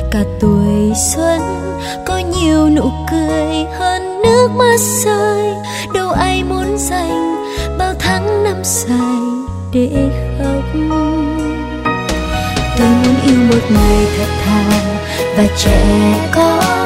cả tuổi xuân có nhiều nụ cười hơn nước mắt rơi. Đâu ai muốn dành bao tháng năm dài để khóc. Tôi muốn yêu một người thật thà và trẻ con,